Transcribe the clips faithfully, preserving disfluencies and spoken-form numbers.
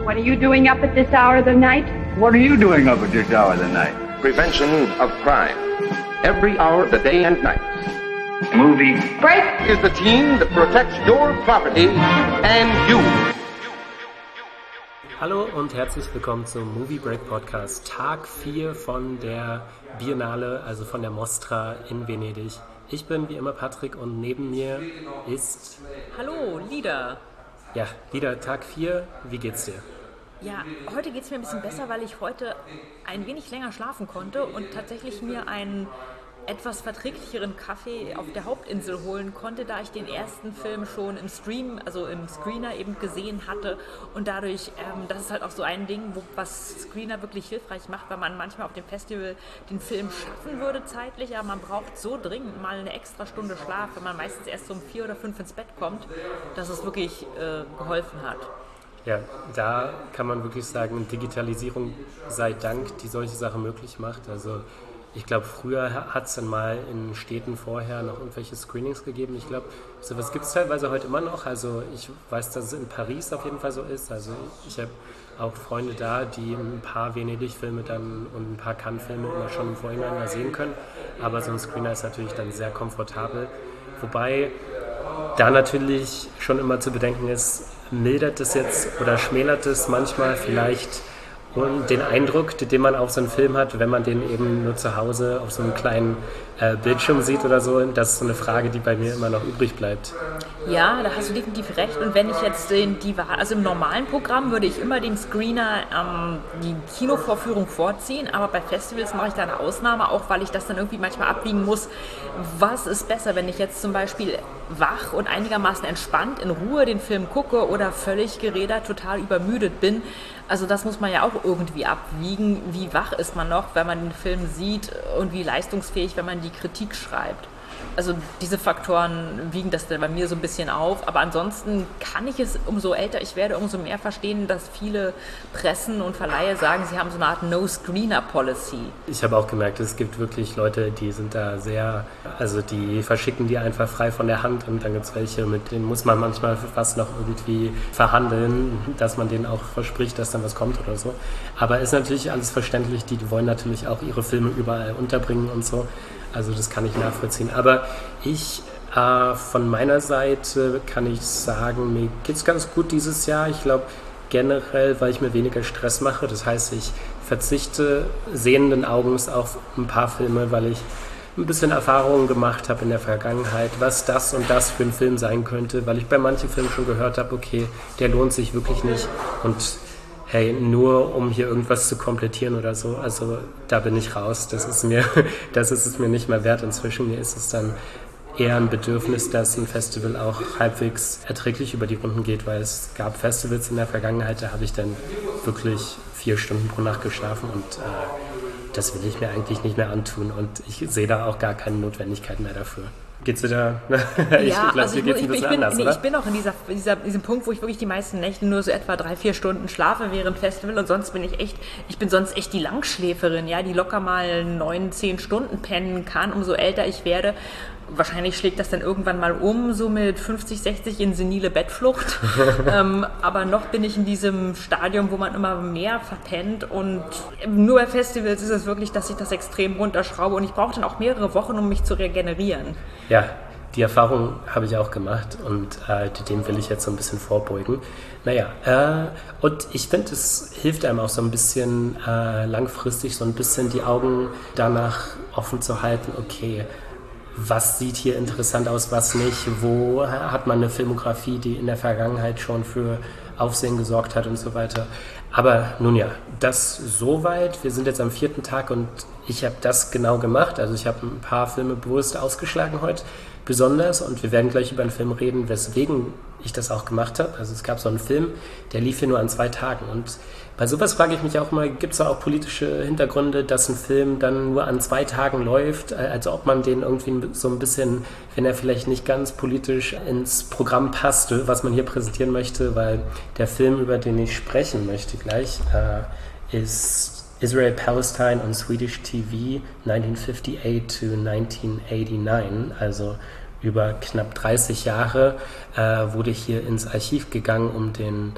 What are you doing up at this hour of the night? What are you doing up at this hour of the night? Prevention of crime. Every hour of the day and night. Movie Break is the team that protects your property and you. Hallo und herzlich willkommen zum Movie Break Podcast, Tag vier von der Biennale, also von der Mostra in Venedig. Ich bin wie immer Patrick und neben mir ist... Hallo, Lida. Ja, Lida, Tag vier, wie geht's dir? Ja, heute geht's mir ein bisschen besser, weil ich heute ein wenig länger schlafen konnte und tatsächlich mir einen etwas verträglicheren Kaffee auf der Hauptinsel holen konnte, da ich den ersten Film schon im Stream, also im Screener eben gesehen hatte und dadurch, ähm, das ist halt auch so ein Ding, wo, was Screener wirklich hilfreich macht, weil man manchmal auf dem Festival den Film schaffen würde zeitlich, aber man braucht so dringend mal eine extra Stunde Schlaf, wenn man meistens erst so um vier oder fünf ins Bett kommt, dass es wirklich äh, geholfen hat. Ja, da kann man wirklich sagen, Digitalisierung sei Dank, die solche Sachen möglich macht. Also ich glaube, früher hat es dann mal in Städten vorher noch irgendwelche Screenings gegeben. Ich glaube, sowas gibt es teilweise heute immer noch. Also ich weiß, dass es in Paris auf jeden Fall so ist. Also ich habe auch Freunde da, die ein paar Venedig-Filme dann und ein paar Cannes-Filme immer schon im Vorhinein mal sehen können. Aber so ein Screener ist natürlich dann sehr komfortabel. Wobei da natürlich schon immer zu bedenken ist, mildert es jetzt oder schmälert es manchmal vielleicht und den Eindruck, den man auf so einen Film hat, wenn man den eben nur zu Hause auf so einem kleinen äh, Bildschirm sieht oder so, das ist so eine Frage, die bei mir immer noch übrig bleibt. Ja, da hast du definitiv recht. Und wenn ich jetzt den, die Wahl, also im normalen Programm würde ich immer den Screener ähm, die Kinovorführung vorziehen, aber bei Festivals mache ich da eine Ausnahme, auch weil ich das dann irgendwie manchmal abwiegen muss. Was ist besser, wenn ich jetzt zum Beispiel wach und einigermaßen entspannt in Ruhe den Film gucke oder völlig gerädert, total übermüdet bin? Also das muss man ja auch irgendwie abwiegen. Wie wach ist man noch, wenn man den Film sieht und wie leistungsfähig, wenn man die Kritik schreibt? Also diese Faktoren wiegen das dann bei mir so ein bisschen auf. Aber ansonsten kann ich es, umso älter ich werde, umso mehr verstehen, dass viele Pressen und Verleihe sagen, sie haben so eine Art No-Screener-Policy. Ich habe auch gemerkt, es gibt wirklich Leute, die sind da sehr, also die verschicken die einfach frei von der Hand und dann gibt es welche, mit denen muss man manchmal fast noch irgendwie verhandeln, dass man denen auch verspricht, dass dann was kommt oder so. Aber ist natürlich alles verständlich, die wollen natürlich auch ihre Filme überall unterbringen und so. Also das kann ich nachvollziehen. Aber ich, äh, von meiner Seite kann ich sagen, mir geht es ganz gut dieses Jahr. Ich glaube generell, weil ich mir weniger Stress mache. Das heißt, ich verzichte sehenden Augens auf ein paar Filme, weil ich ein bisschen Erfahrungen gemacht habe in der Vergangenheit, was das und das für ein Film sein könnte, weil ich bei manchen Filmen schon gehört habe, okay, der lohnt sich wirklich nicht und hey, nur um hier irgendwas zu komplettieren oder so, also da bin ich raus. Das ist mir, das ist es mir nicht mehr wert inzwischen. Mir ist es dann eher ein Bedürfnis, dass ein Festival auch halbwegs erträglich über die Runden geht, weil es gab Festivals in der Vergangenheit, da habe ich dann wirklich vier Stunden pro Nacht geschlafen und äh, das will ich mir eigentlich nicht mehr antun und ich sehe da auch gar keine Notwendigkeit mehr dafür. Geht's dir da? ich ja, glaube, also dir ich, geht's ich, ein bisschen ich, bin, anders, nee, oder? ich bin auch in dieser, dieser, diesem Punkt, wo ich wirklich die meisten Nächte nur so etwa drei, vier Stunden schlafe während Festival und sonst bin ich echt, ich bin sonst echt die Langschläferin, ja, die locker mal neun, zehn Stunden pennen kann, umso älter ich werde. Wahrscheinlich schlägt das dann irgendwann mal um, so mit fünfzig, sechzig in senile Bettflucht. ähm, aber noch bin ich in diesem Stadium, wo man immer mehr verpennt. Und nur bei Festivals ist es wirklich, dass ich das extrem runterschraube. Und ich brauche dann auch mehrere Wochen, um mich zu regenerieren. Ja, die Erfahrung habe ich auch gemacht und äh, dem will ich jetzt so ein bisschen vorbeugen. Naja, äh, und ich finde, es hilft einem auch so ein bisschen äh, langfristig, so ein bisschen die Augen danach offen zu halten, okay, was sieht hier interessant aus, was nicht, wo hat man eine Filmografie, die in der Vergangenheit schon für Aufsehen gesorgt hat und so weiter. Aber nun ja, das soweit. Wir sind jetzt am vierten Tag und ich habe das genau gemacht. Also ich habe ein paar Filme bewusst ausgeschlagen heute, besonders. Und wir werden gleich über einen Film reden, weswegen ich das auch gemacht habe. Also es gab so einen Film, der lief hier nur an zwei Tagen. Und bei sowas frage ich mich auch immer, gibt es da auch politische Hintergründe, dass ein Film dann nur an zwei Tagen läuft, als ob man den irgendwie so ein bisschen, wenn er vielleicht nicht ganz politisch ins Programm passte, was man hier präsentieren möchte, weil der Film, über den ich sprechen möchte gleich, äh, ist Israel Palestine on Swedish T V neunzehnhundertachtundsechzig to neunzehnhundertneunundachtzig, also über knapp dreißig Jahre äh, wurde hier ins Archiv gegangen, um den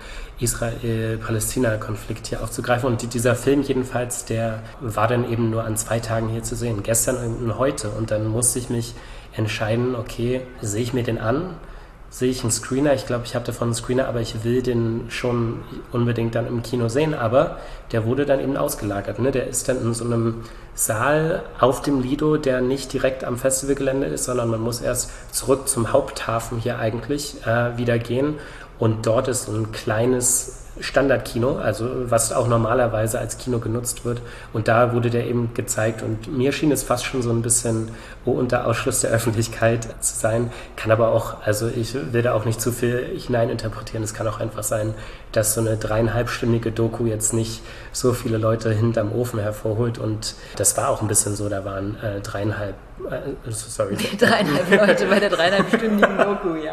Israel-Palästina-Konflikt hier aufzugreifen. Und die, dieser Film jedenfalls, der war dann eben nur an zwei Tagen hier zu sehen, gestern und heute. Und dann musste ich mich entscheiden, okay, sehe ich mir den an? Sehe ich einen Screener? Ich glaube, ich habe davon einen Screener, aber ich will den schon unbedingt dann im Kino sehen. Aber der wurde dann eben ausgelagert. Ne? Der ist dann in so einem Saal auf dem Lido, der nicht direkt am Festivalgelände ist, sondern man muss erst zurück zum Haupthafen hier eigentlich äh, wieder gehen. Und dort ist so ein kleines Standardkino, also was auch normalerweise als Kino genutzt wird. Und da wurde der eben gezeigt. Und mir schien es fast schon so ein bisschen oh, unter Ausschluss der Öffentlichkeit zu sein. Kann aber auch, also ich will da auch nicht zu viel hineininterpretieren. Es kann auch einfach sein, dass so eine dreieinhalbstündige Doku jetzt nicht so viele Leute hinterm Ofen hervorholt. Und das war auch ein bisschen so, da waren äh, dreieinhalb äh, sorry. dreieinhalb Leute bei der dreieinhalbstündigen Doku, ja.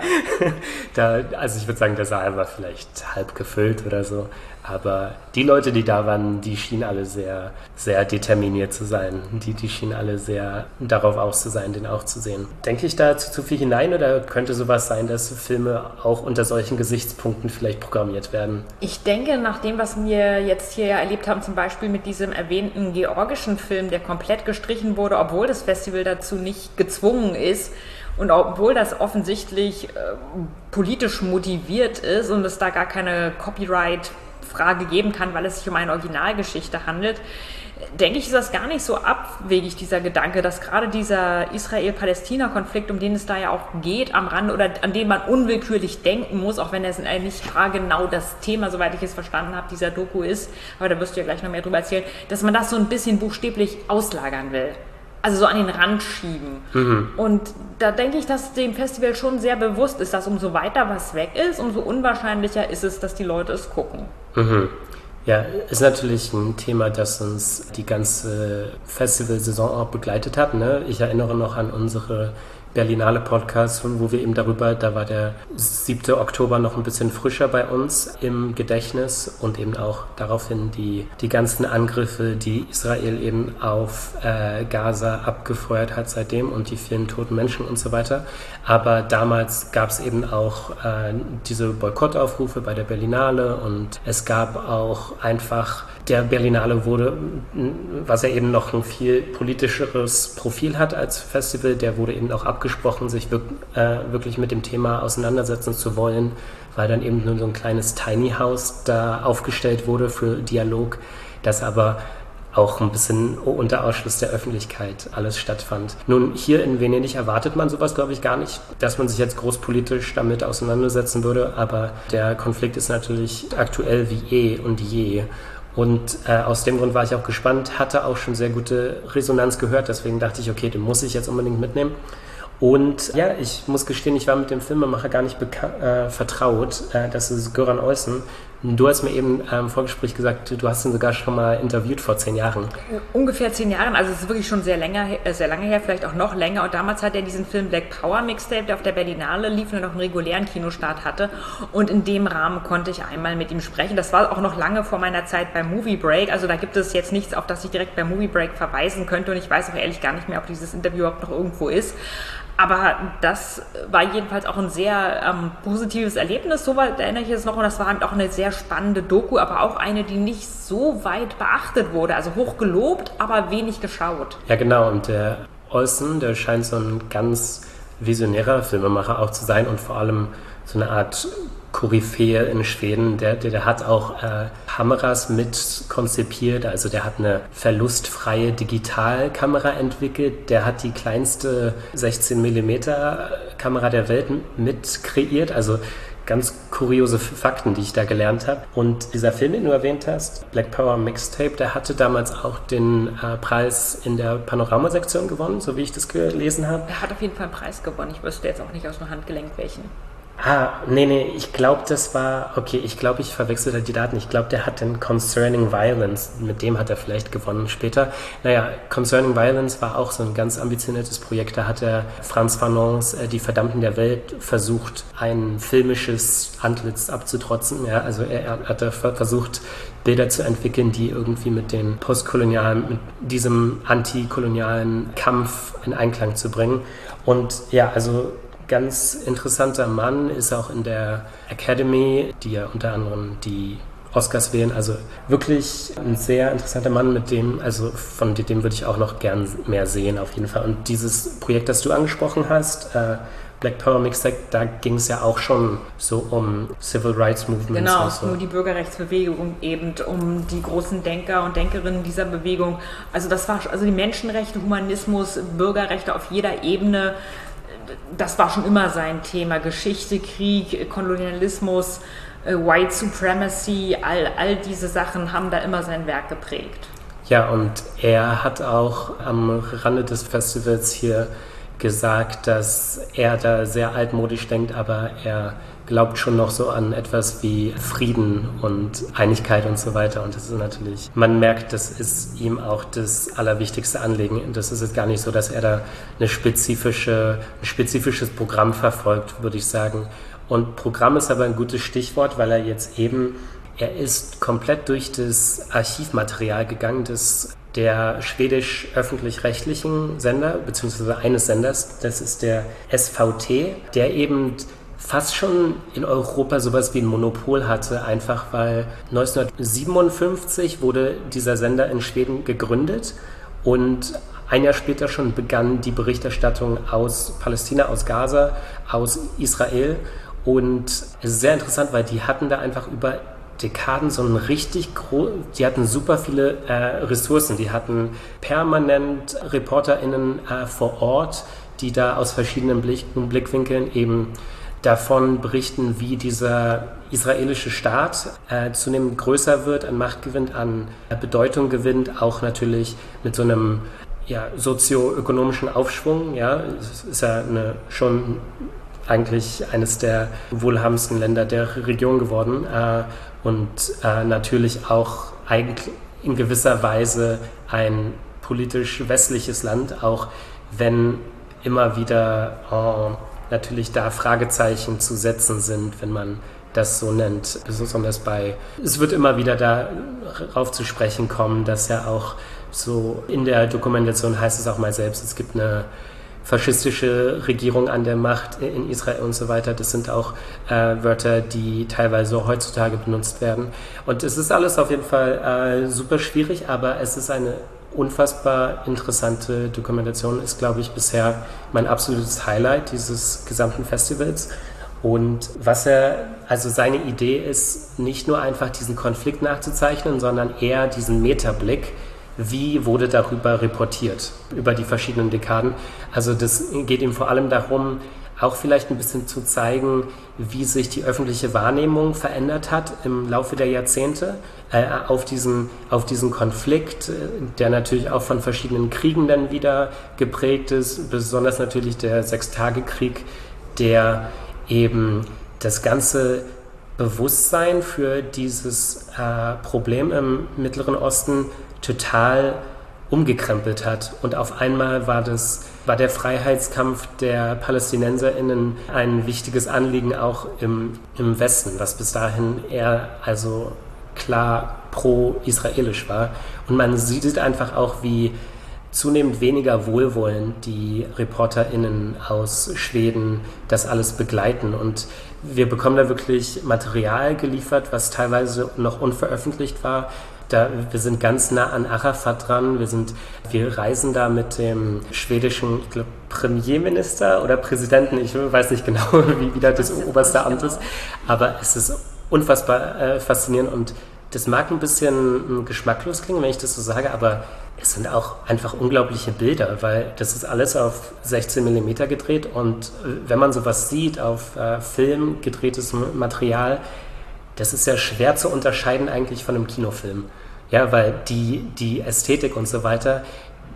Da, also ich würde sagen, der Saal war vielleicht halb gefüllt oder so. Aber die Leute, die da waren, die schienen alle sehr, sehr determiniert zu sein. Die, die schienen alle sehr darauf aus zu sein, den auch zu sehen. Denke ich da zu, zu viel hinein oder könnte sowas sein, dass Filme auch unter solchen Gesichtspunkten vielleicht programmiert werden? Ich denke, nach dem, was wir jetzt hier erlebt haben, zum Beispiel mit diesem erwähnten georgischen Film, der komplett gestrichen wurde, obwohl das Festival dazu nicht gezwungen ist, und obwohl das offensichtlich äh, politisch motiviert ist und es da gar keine Copyright-Frage geben kann, weil es sich um eine Originalgeschichte handelt, denke ich, ist das gar nicht so abwegig, dieser Gedanke, dass gerade dieser Israel-Palästina-Konflikt, um den es da ja auch geht, am Rande oder an den man unwillkürlich denken muss, auch wenn es nicht genau das Thema, soweit ich es verstanden habe, dieser Doku ist, aber da wirst du ja gleich noch mehr drüber erzählen, dass man das so ein bisschen buchstäblich auslagern will. Also so an den Rand schieben. Mhm. Und da denke ich, dass dem Festival schon sehr bewusst ist, dass umso weiter was weg ist, umso unwahrscheinlicher ist es, dass die Leute es gucken. Mhm. Ja, ist natürlich ein Thema, das uns die ganze Festivalsaison auch begleitet hat. Ne? Ich erinnere noch an unsere Berlinale Podcast, wo wir eben darüber, da war der siebte Oktober noch ein bisschen frischer bei uns im Gedächtnis und eben auch daraufhin die, die ganzen Angriffe, die Israel eben auf äh, Gaza abgefeuert hat seitdem und die vielen toten Menschen und so weiter. Aber damals gab es eben auch äh, diese Boykottaufrufe bei der Berlinale und es gab auch einfach der Berlinale wurde, was ja eben noch ein viel politischeres Profil hat als Festival, der wurde eben auch abgesprochen, sich wirk- äh, wirklich mit dem Thema auseinandersetzen zu wollen, weil dann eben nur so ein kleines Tiny House da aufgestellt wurde für Dialog, das aber auch ein bisschen unter Ausschluss der Öffentlichkeit alles stattfand. Nun, hier in Venedig erwartet man sowas, glaube ich, gar nicht, dass man sich jetzt großpolitisch damit auseinandersetzen würde, aber der Konflikt ist natürlich aktuell wie eh und je. Und äh, aus dem Grund war ich auch gespannt, hatte auch schon sehr gute Resonanz gehört, deswegen dachte ich, okay, den muss ich jetzt unbedingt mitnehmen. Und ja, ich muss gestehen, ich war mit dem Filmemacher gar nicht beka- äh, vertraut, äh, das ist Göran Olsen. Du hast mir eben im ähm, Vorgespräch gesagt, du hast ihn sogar schon mal interviewt vor zehn Jahren. Ungefähr zehn Jahren, also es ist wirklich schon sehr, länger, äh, sehr lange her, vielleicht auch noch länger. Und damals hat er diesen Film Black Power Mixtape, der auf der Berlinale lief und noch einen regulären Kinostart hatte. Und in dem Rahmen konnte ich einmal mit ihm sprechen. Das war auch noch lange vor meiner Zeit bei Movie Break. Also da gibt es jetzt nichts, auf das ich direkt bei Movie Break verweisen könnte. Und ich weiß auch ehrlich gar nicht mehr, ob dieses Interview überhaupt noch irgendwo ist. Aber das war jedenfalls auch ein sehr ähm, positives Erlebnis, soweit erinnere ich es noch. Und das war auch eine sehr spannende Doku, aber auch eine, die nicht so weit beachtet wurde. Also hoch gelobt, aber wenig geschaut. Ja, genau. Und der Olsen, der scheint so ein ganz visionärer Filmemacher auch zu sein und vor allem so eine Art Koryphäe in Schweden, der, der, der hat auch äh, Kameras mit konzipiert, also der hat eine verlustfreie Digitalkamera entwickelt, der hat die kleinste sechzehn Millimeter Kamera der Welt mit kreiert, also ganz kuriose Fakten, die ich da gelernt habe. Und dieser Film, den du erwähnt hast, Black Power Mixtape, der hatte damals auch den äh, Preis in der Panorama-Sektion gewonnen, so wie ich das gelesen habe. Er hat auf jeden Fall einen Preis gewonnen, ich wüsste jetzt auch nicht aus dem Handgelenk welchen. Ah, nee, nee, ich glaube, das war, okay, ich glaube, ich verwechselte die Daten. Ich glaube, der hat den Concerning Violence, mit dem hat er vielleicht gewonnen später. Naja, Concerning Violence war auch so ein ganz ambitioniertes Projekt. Da hat er Frantz Fanons äh, Die Verdammten der Welt versucht, ein filmisches Antlitz abzutrotzen. Ja, also er, er hat versucht, Bilder zu entwickeln, die irgendwie mit den postkolonialen, mit diesem antikolonialen Kampf in Einklang zu bringen. Und ja, also ganz interessanter Mann, ist auch in der Academy, die ja unter anderem die Oscars wählen, also wirklich ein sehr interessanter Mann, mit dem, also von dem würde ich auch noch gern mehr sehen auf jeden Fall. Und dieses Projekt, das du angesprochen hast, äh, Black Power Mixtape, da ging es ja auch schon so um Civil Rights Movements. Genau, so. nur die Bürgerrechtsbewegung eben, um die großen Denker und Denkerinnen dieser Bewegung. Also das war, also die Menschenrechte, Humanismus, Bürgerrechte auf jeder Ebene, das war schon immer sein Thema. Geschichte, Krieg, Kolonialismus, White Supremacy, all, all diese Sachen haben da immer sein Werk geprägt. Ja, und er hat auch am Rande des Festivals hier gesagt, dass er da sehr altmodisch denkt, aber er glaubt schon noch so an etwas wie Frieden und Einigkeit und so weiter. Und das ist natürlich, man merkt, das ist ihm auch das allerwichtigste Anliegen. Das ist jetzt gar nicht so, dass er da eine spezifische, ein spezifisches Programm verfolgt, würde ich sagen. Und Programm ist aber ein gutes Stichwort, weil er jetzt eben, er ist komplett durch das Archivmaterial gegangen, das der schwedisch öffentlich-rechtlichen Sender, beziehungsweise eines Senders, das ist der S V T, der eben fast schon in Europa sowas wie ein Monopol hatte, einfach weil neunzehnhundertsiebenundfünfzig wurde dieser Sender in Schweden gegründet und ein Jahr später schon begann die Berichterstattung aus Palästina, aus Gaza, aus Israel. Und es ist sehr interessant, weil die hatten da einfach über Dekaden so einen richtig groß, die hatten super viele äh, Ressourcen, die hatten permanent ReporterInnen äh, vor Ort, die da aus verschiedenen Blick, Blickwinkeln eben davon berichten, wie dieser israelische Staat äh, zunehmend größer wird, an Macht gewinnt, an Bedeutung gewinnt, auch natürlich mit so einem ja, sozioökonomischen Aufschwung. Ja, es ist ja eine, schon eigentlich eines der wohlhabendsten Länder der Region geworden äh, und äh, natürlich auch eigentlich in gewisser Weise ein politisch westliches Land, auch wenn immer wieder äh, natürlich da Fragezeichen zu setzen sind, wenn man das so nennt. Besonders bei, es wird immer wieder darauf zu sprechen kommen, dass ja auch so in der Dokumentation heißt es auch mal selbst, es gibt eine faschistische Regierung an der Macht in Israel und so weiter. Das sind auch äh, Wörter, die teilweise heutzutage benutzt werden. Und es ist alles auf jeden Fall äh, super schwierig, aber es ist eine unfassbar interessante Dokumentation, ist, glaube ich, bisher mein absolutes Highlight dieses gesamten Festivals. Und was er, also seine Idee ist, nicht nur einfach diesen Konflikt nachzuzeichnen, sondern eher diesen Metablick, wie wurde darüber reportiert, über die verschiedenen Dekaden. Also das geht ihm vor allem darum, auch vielleicht ein bisschen zu zeigen, wie sich die öffentliche Wahrnehmung verändert hat im Laufe der Jahrzehnte äh, auf diesen, auf diesen Konflikt, der natürlich auch von verschiedenen Kriegen dann wieder geprägt ist, besonders natürlich der Sechstagekrieg, der eben das ganze Bewusstsein für dieses äh, Problem im Mittleren Osten total umgekrempelt hat. Und auf einmal war das, war der Freiheitskampf der PalästinenserInnen ein wichtiges Anliegen auch im, im Westen, was bis dahin eher also klar pro-israelisch war. Und man sieht einfach auch, wie zunehmend weniger wohlwollend die ReporterInnen aus Schweden das alles begleiten. Und wir bekommen da wirklich Material geliefert, was teilweise noch unveröffentlicht war. Da, wir sind ganz nah an Arafat dran. Wir, sind, wir reisen da mit dem schwedischen, ich glaube, Premierminister oder Präsidenten, ich weiß nicht genau, wie wieder das oberste Amt ist, aber es ist unfassbar äh, faszinierend und das mag ein bisschen geschmacklos klingen, wenn ich das so sage, aber es sind auch einfach unglaubliche Bilder, weil das ist alles auf sechzehn Millimeter gedreht und wenn man sowas sieht, auf äh, Film gedrehtes Material, das ist ja schwer zu unterscheiden eigentlich von einem Kinofilm. Ja, weil die, die Ästhetik und so weiter,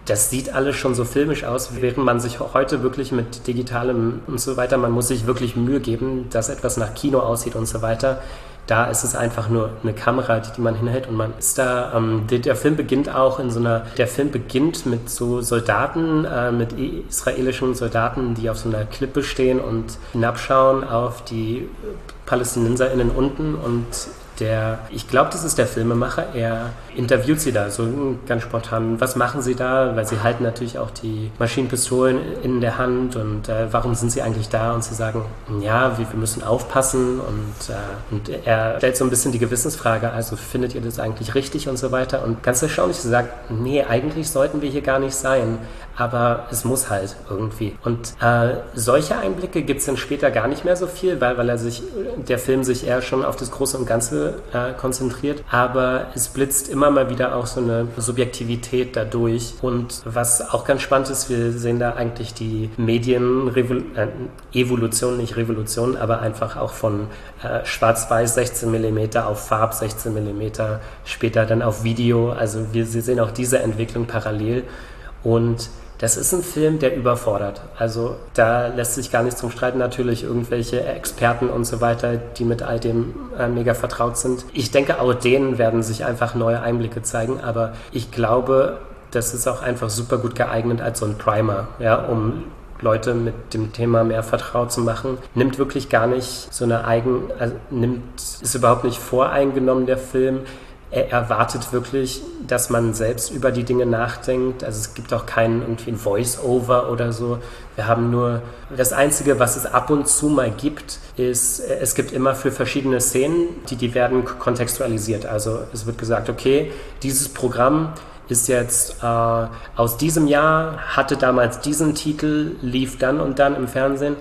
das sieht alles schon so filmisch aus, während man sich heute wirklich mit Digitalem und so weiter, man muss sich wirklich Mühe geben, dass etwas nach Kino aussieht und so weiter. Da ist es einfach nur eine Kamera, die, die man hinhält und man ist da, ähm, der, der Film beginnt auch in so einer, der Film beginnt mit so Soldaten, äh, mit israelischen Soldaten, die auf so einer Klippe stehen und hinabschauen auf die PalästinenserInnen unten und der, ich glaube, das ist der Filmemacher, er interviewt sie da so ganz spontan. Was machen sie da? Weil sie halten natürlich auch die Maschinenpistolen in der Hand und äh, warum sind sie eigentlich da? Und sie sagen, ja, wir, wir müssen aufpassen und, äh, und er stellt so ein bisschen die Gewissensfrage, also findet ihr das eigentlich richtig und so weiter? Und ganz erstaunlich, sie sagt, nee, eigentlich sollten wir hier gar nicht sein, aber es muss halt irgendwie. Und äh, solche Einblicke gibt es dann später gar nicht mehr so viel, weil, weil er sich, der Film sich eher schon auf das Große und Ganze äh, konzentriert, aber es blitzt immer mal wieder auch so eine Subjektivität dadurch. Und was auch ganz spannend ist, wir sehen da eigentlich die Medien-Evolution, äh, nicht Revolution, aber einfach auch von äh, Schwarz-Weiß sechzehn Millimeter auf Farb sechzehn Millimeter, später dann auf Video. Also wir sehen auch diese Entwicklung parallel. Und das ist ein Film, der überfordert. Also da lässt sich gar nichts drum streiten. Natürlich irgendwelche Experten und so weiter, die mit all dem äh, mega vertraut sind. Ich denke, auch denen werden sich einfach neue Einblicke zeigen. Aber ich glaube, das ist auch einfach super gut geeignet als so ein Primer, ja, um Leute mit dem Thema mehr vertraut zu machen. Nimmt wirklich gar nicht so eine eigen, also nimmt, ist überhaupt nicht voreingenommen, der Film. Er erwartet wirklich, dass man selbst über die Dinge nachdenkt. Also es gibt auch keinen irgendwie ein Voice-Over oder so. Wir haben nur, das Einzige, was es ab und zu mal gibt, ist, es gibt immer für verschiedene Szenen, die, die werden kontextualisiert. Also es wird gesagt, okay, dieses Programm ist jetzt äh, aus diesem Jahr, hatte damals diesen Titel, lief dann und dann im Fernsehen.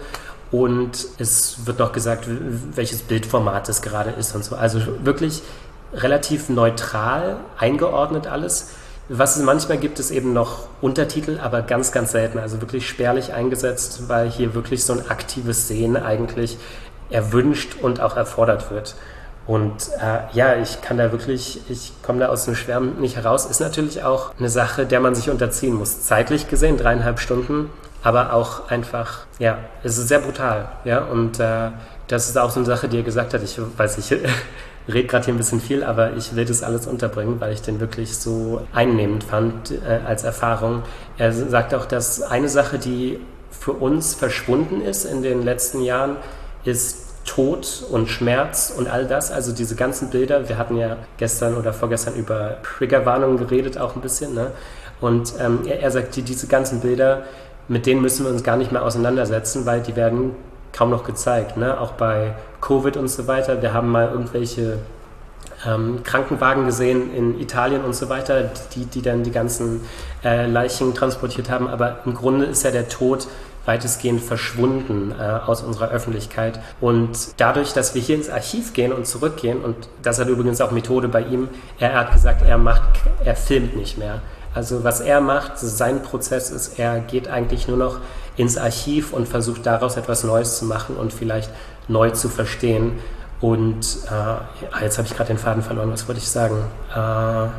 Und es wird noch gesagt, welches Bildformat es gerade ist und so. Also wirklich relativ neutral eingeordnet alles. Was es manchmal gibt, ist eben noch Untertitel, aber ganz, ganz selten. Also wirklich spärlich eingesetzt, weil hier wirklich so ein aktives Sehen eigentlich erwünscht und auch erfordert wird. Und äh, ja, ich kann da wirklich, ich komme da aus dem Schwärmen nicht heraus. Ist natürlich auch eine Sache, der man sich unterziehen muss. Zeitlich gesehen, dreieinhalb Stunden, aber auch einfach, ja, es ist sehr brutal. Ja, und äh, das ist auch so eine Sache, die er gesagt hat. Ich weiß nicht, rede gerade hier ein bisschen viel, aber ich will das alles unterbringen, weil ich den wirklich so einnehmend fand äh, als Erfahrung. Er sagt auch, dass eine Sache, die für uns verschwunden ist in den letzten Jahren, ist Tod und Schmerz und all das. Also diese ganzen Bilder, wir hatten ja gestern oder vorgestern über Triggerwarnungen geredet, auch ein bisschen, ne? Und ähm, er, er sagt, die, diese ganzen Bilder, mit denen müssen wir uns gar nicht mehr auseinandersetzen, weil die werden kaum noch gezeigt, ne? Auch bei Covid und so weiter. Wir haben mal irgendwelche ähm, Krankenwagen gesehen in Italien und so weiter, die, die dann die ganzen äh, Leichen transportiert haben. Aber im Grunde ist ja der Tod weitestgehend verschwunden äh, aus unserer Öffentlichkeit. Und dadurch, dass wir hier ins Archiv gehen und zurückgehen, und das hat übrigens auch Methode bei ihm, er hat gesagt, er macht, er filmt nicht mehr. Also was er macht, sein Prozess ist, er geht eigentlich nur noch ins Archiv und versucht daraus etwas Neues zu machen und vielleicht neu zu verstehen. Und äh, jetzt habe ich gerade den Faden verloren, was wollte ich sagen? Äh, ah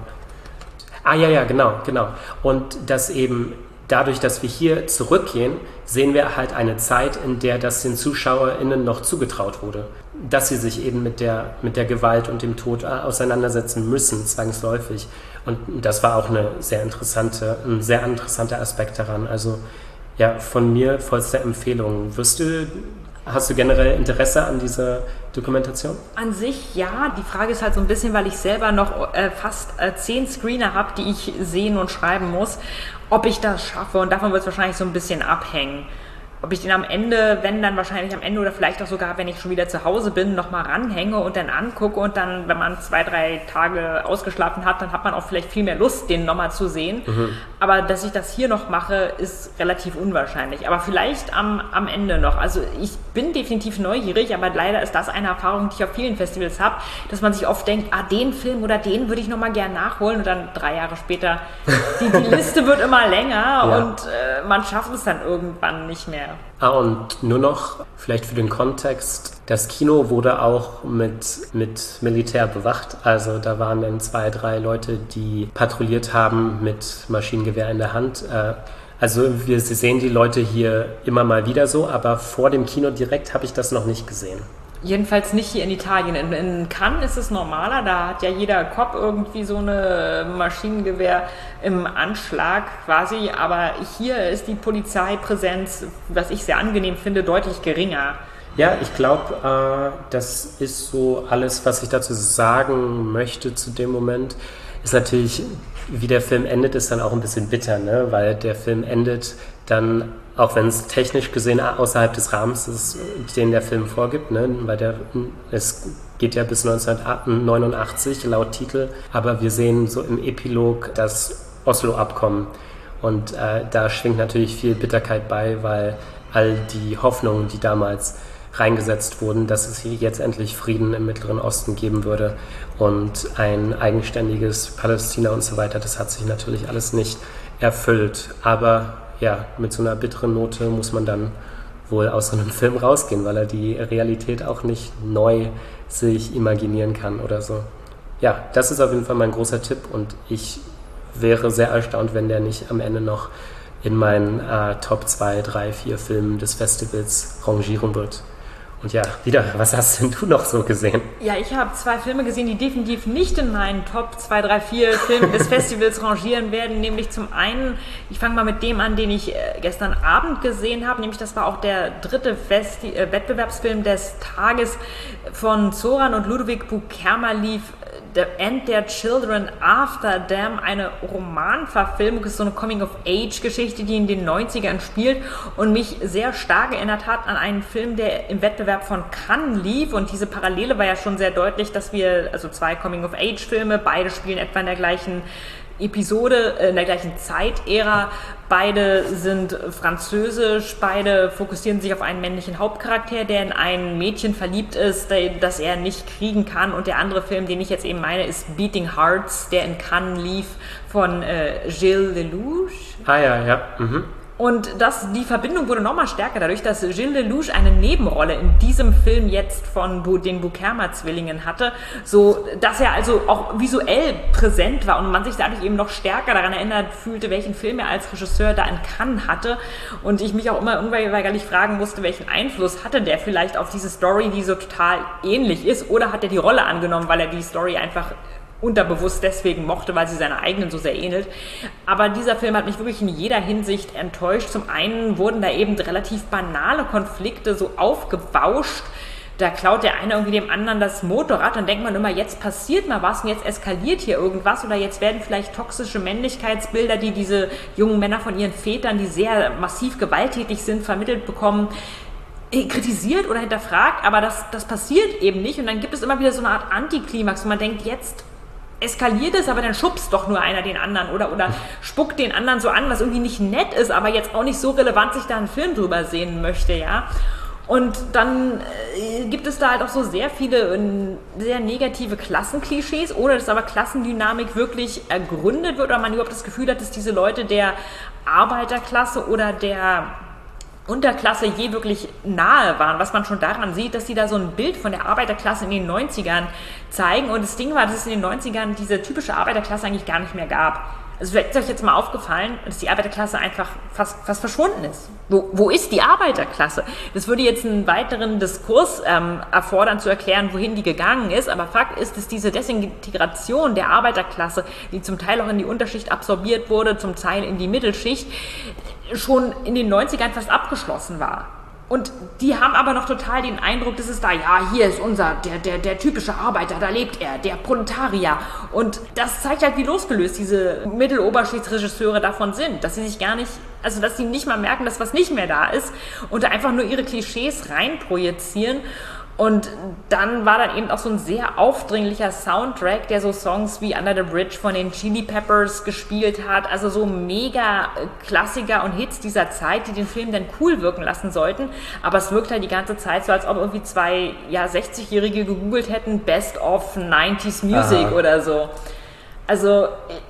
ja, ja, genau, genau. Und dass eben dadurch, dass wir hier zurückgehen, sehen wir halt eine Zeit, in der das den ZuschauerInnen noch zugetraut wurde. Dass sie sich eben mit der, mit der Gewalt und dem Tod auseinandersetzen müssen, zwangsläufig. Und das war auch eine sehr interessante, ein sehr interessanter Aspekt daran. Also ja, von mir vollste Empfehlung. Wirst du, hast du generell Interesse an dieser Dokumentation? An sich ja. Die Frage ist halt so ein bisschen, weil ich selber noch äh, fast äh, zehn Screener habe, die ich sehen und schreiben muss, ob ich das schaffe. Und davon wird es wahrscheinlich so ein bisschen abhängen. Ob ich den am Ende, wenn dann wahrscheinlich am Ende oder vielleicht auch sogar, wenn ich schon wieder zu Hause bin, nochmal ranhänge und dann angucke und dann, wenn man zwei, drei Tage ausgeschlafen hat, dann hat man auch vielleicht viel mehr Lust, den nochmal zu sehen. Mhm. Aber dass ich das hier noch mache, ist relativ unwahrscheinlich. Aber vielleicht am, am Ende noch. Also ich bin definitiv neugierig, aber leider ist das eine Erfahrung, die ich auf vielen Festivals habe, dass man sich oft denkt, ah, den Film oder den würde ich nochmal gern nachholen und dann drei Jahre später, die, die Liste wird immer länger ja. und äh, man schafft es dann irgendwann nicht mehr. Ah, und nur noch vielleicht für den Kontext, das Kino wurde auch mit, mit Militär bewacht. Also da waren dann zwei, drei Leute, die patrouilliert haben mit Maschinengewehr in der Hand. Also wir sehen die Leute hier immer mal wieder so, aber vor dem Kino direkt habe ich das noch nicht gesehen. Jedenfalls nicht hier in Italien. In, in Cannes ist es normaler, da hat ja jeder Cop irgendwie so eine Maschinengewehr im Anschlag quasi, aber hier ist die Polizeipräsenz, was ich sehr angenehm finde, deutlich geringer. Ja, ich glaube, äh, das ist so alles, was ich dazu sagen möchte zu dem Moment. Ist natürlich, wie der Film endet, ist dann auch ein bisschen bitter, ne? Weil der Film endet dann, auch wenn es technisch gesehen außerhalb des Rahmens ist, den der Film vorgibt, ne? Weil der, es geht ja bis neunzehnhundertneunundachtzig laut Titel, aber wir sehen so im Epilog das Oslo-Abkommen und äh, da schwingt natürlich viel Bitterkeit bei, weil all die Hoffnungen, die damals reingesetzt wurden, dass es hier jetzt endlich Frieden im Mittleren Osten geben würde und ein eigenständiges Palästina und so weiter, das hat sich natürlich alles nicht erfüllt. Aber ja, mit so einer bitteren Note muss man dann wohl aus so einem Film rausgehen, weil er die Realität auch nicht neu sich imaginieren kann oder so. Ja, das ist auf jeden Fall mein großer Tipp und ich wäre sehr erstaunt, wenn der nicht am Ende noch in meinen äh, Top zwei, drei, vier Filmen des Festivals rangieren wird. Und ja, wieder, was hast denn du noch so gesehen? Ja, ich habe zwei Filme gesehen, die definitiv nicht in meinen Top zwei, drei, vier Filmen des Festivals rangieren werden. Nämlich zum einen, ich fange mal mit dem an, den ich gestern Abend gesehen habe. Nämlich das war auch der dritte Festi- äh, Wettbewerbsfilm des Tages von Zoran und Ludovic Boukerma-lief. The End Their Children After Them, eine Romanverfilmung, ist so eine Coming-of-Age-Geschichte, die in den neunzigern spielt und mich sehr stark erinnert hat an einen Film, der im Wettbewerb von Cannes lief, und diese Parallele war ja schon sehr deutlich, dass wir, also zwei Coming-of-Age-Filme, beide spielen etwa in der gleichen Episode, in der gleichen Zeitära, beide sind französisch, beide fokussieren sich auf einen männlichen Hauptcharakter, der in ein Mädchen verliebt ist, das er nicht kriegen kann, und der andere Film, den ich jetzt eben meine, ist Beating Hearts, der in Cannes lief, von äh, Gilles Lelouch. Ah ja, ja. Mhm. Und das, die Verbindung wurde nochmal stärker dadurch, dass Gilles Lelouch eine Nebenrolle in diesem Film jetzt von den Boukerma-Zwillingen hatte, so dass er also auch visuell präsent war und man sich dadurch eben noch stärker daran erinnert fühlte, welchen Film er als Regisseur da in Cannes hatte, und ich mich auch immer unweigerlich fragen musste, welchen Einfluss hatte der vielleicht auf diese Story, die so total ähnlich ist, oder hat er die Rolle angenommen, weil er die Story einfach unterbewusst deswegen mochte, weil sie seiner eigenen so sehr ähnelt. Aber dieser Film hat mich wirklich in jeder Hinsicht enttäuscht. Zum einen wurden da eben relativ banale Konflikte so aufgebauscht. Da klaut der eine irgendwie dem anderen das Motorrad, dann denkt man immer, jetzt passiert mal was und jetzt eskaliert hier irgendwas, oder jetzt werden vielleicht toxische Männlichkeitsbilder, die diese jungen Männer von ihren Vätern, die sehr massiv gewalttätig sind, vermittelt bekommen, kritisiert oder hinterfragt, aber das, das passiert eben nicht, und dann gibt es immer wieder so eine Art Antiklimax, wo man denkt, jetzt eskaliert es, aber dann schubst doch nur einer den anderen oder, oder spuckt den anderen so an, was irgendwie nicht nett ist, aber jetzt auch nicht so relevant, sich da einen Film drüber sehen möchte, ja. Und dann äh, gibt es da halt auch so sehr viele äh, sehr negative Klassenklischees, ohne dass aber Klassendynamik wirklich ergründet wird oder man überhaupt das Gefühl hat, dass diese Leute der Arbeiterklasse oder der Unterklasse je wirklich nahe waren, was man schon daran sieht, dass sie da so ein Bild von der Arbeiterklasse in den neunzigern zeigen, und das Ding war, dass es in den neunzigern diese typische Arbeiterklasse eigentlich gar nicht mehr gab. Also vielleicht ist euch jetzt mal aufgefallen, dass die Arbeiterklasse einfach fast, fast verschwunden ist. Wo, wo ist die Arbeiterklasse? Das würde jetzt einen weiteren Diskurs ähm, erfordern, zu erklären, wohin die gegangen ist, aber Fakt ist, dass diese Desintegration der Arbeiterklasse, die zum Teil auch in die Unterschicht absorbiert wurde, zum Teil in die Mittelschicht, schon in den neunzigern fast abgeschlossen war. Und die haben aber noch total den Eindruck, dass es da, ja, hier ist unser, der, der, der typische Arbeiter, da lebt er, der Proletarier. Und das zeigt halt, wie losgelöst diese Mitteloberschichtsregisseure davon sind, dass sie sich gar nicht, also dass sie nicht mal merken, dass was nicht mehr da ist und da einfach nur ihre Klischees reinprojizieren. Und dann war dann eben auch so ein sehr aufdringlicher Soundtrack, der so Songs wie Under the Bridge von den Chili Peppers gespielt hat. Also so mega Klassiker und Hits dieser Zeit, die den Film dann cool wirken lassen sollten. Aber es wirkt halt die ganze Zeit so, als ob irgendwie zwei ja, sechzigjährige gegoogelt hätten, Best of nineties Music Aha. oder so. Also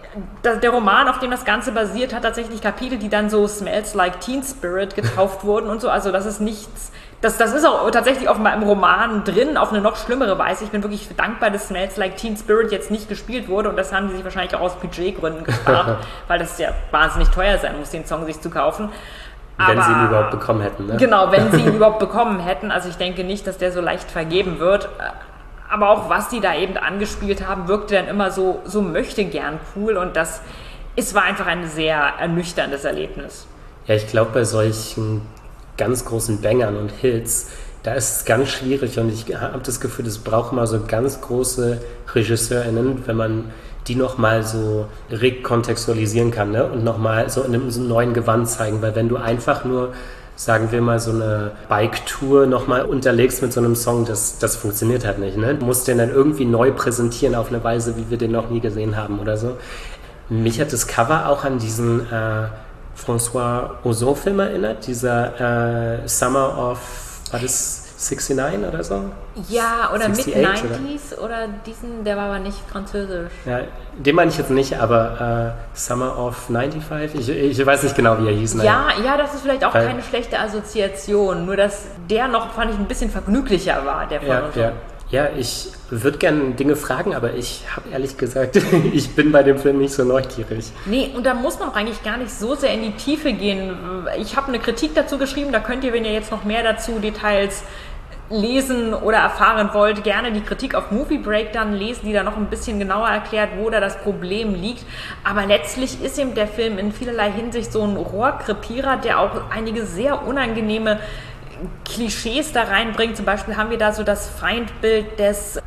der Roman, auf dem das Ganze basiert, hat tatsächlich Kapitel, die dann so Smells Like Teen Spirit getauft wurden und so. Also das ist nichts, das, das ist auch tatsächlich offenbar im Roman drin, auf eine noch schlimmere Weise. Ich bin wirklich dankbar, dass Smells Like Teen Spirit jetzt nicht gespielt wurde und das haben die sich wahrscheinlich auch aus Budgetgründen gespart, weil das ja wahnsinnig teuer sein muss, den Song sich zu kaufen. Wenn Aber, sie ihn überhaupt bekommen hätten, ne? Genau, wenn sie ihn überhaupt bekommen hätten. Also ich denke nicht, dass der so leicht vergeben wird. Aber auch was die da eben angespielt haben, wirkte dann immer so, so möchte gern cool und das es war einfach ein sehr ernüchterndes Erlebnis. Ja, ich glaube, bei solchen ganz großen Bangern und Hits, da ist es ganz schwierig und ich habe das Gefühl, es braucht mal so ganz große RegisseurInnen, wenn man die nochmal so rekontextualisieren kann, ne? Und nochmal so in einem so neuen Gewand zeigen, weil wenn du einfach nur, sagen wir mal, so eine Bike-Tour nochmal unterlegst mit so einem Song, das, das funktioniert halt nicht, ne? Du musst den dann irgendwie neu präsentieren auf eine Weise, wie wir den noch nie gesehen haben oder so. Mich hat das Cover auch an diesen äh, François Ozon-Film erinnert, dieser äh, Summer of, war das neunundsechzig oder so? Ja, oder Mid-neunziger oder? oder diesen, der war aber nicht französisch. Ja, den meine ich jetzt nicht, aber äh, Summer of neunundneunzig, ich, ich weiß nicht genau, wie er hieß. Ja, ja, das ist vielleicht auch Weil, keine schlechte Assoziation, nur dass der noch, fand ich, ein bisschen vergnüglicher war, der von ja, uns. Ja. ja, ich würde gerne Dinge fragen, aber ich habe ehrlich gesagt, ich bin bei dem Film nicht so neugierig. Nee, und da muss man auch eigentlich gar nicht so sehr in die Tiefe gehen. Ich habe eine Kritik dazu geschrieben, da könnt ihr, wenn ihr jetzt noch mehr dazu Details lesen oder erfahren wollt, gerne die Kritik auf Movie Break dann lesen, die da noch ein bisschen genauer erklärt, wo da das Problem liegt. Aber letztlich ist eben der Film in vielerlei Hinsicht so ein Rohrkrepierer, der auch einige sehr unangenehme Klischees da reinbringt. Zum Beispiel haben wir da so das Feindbild des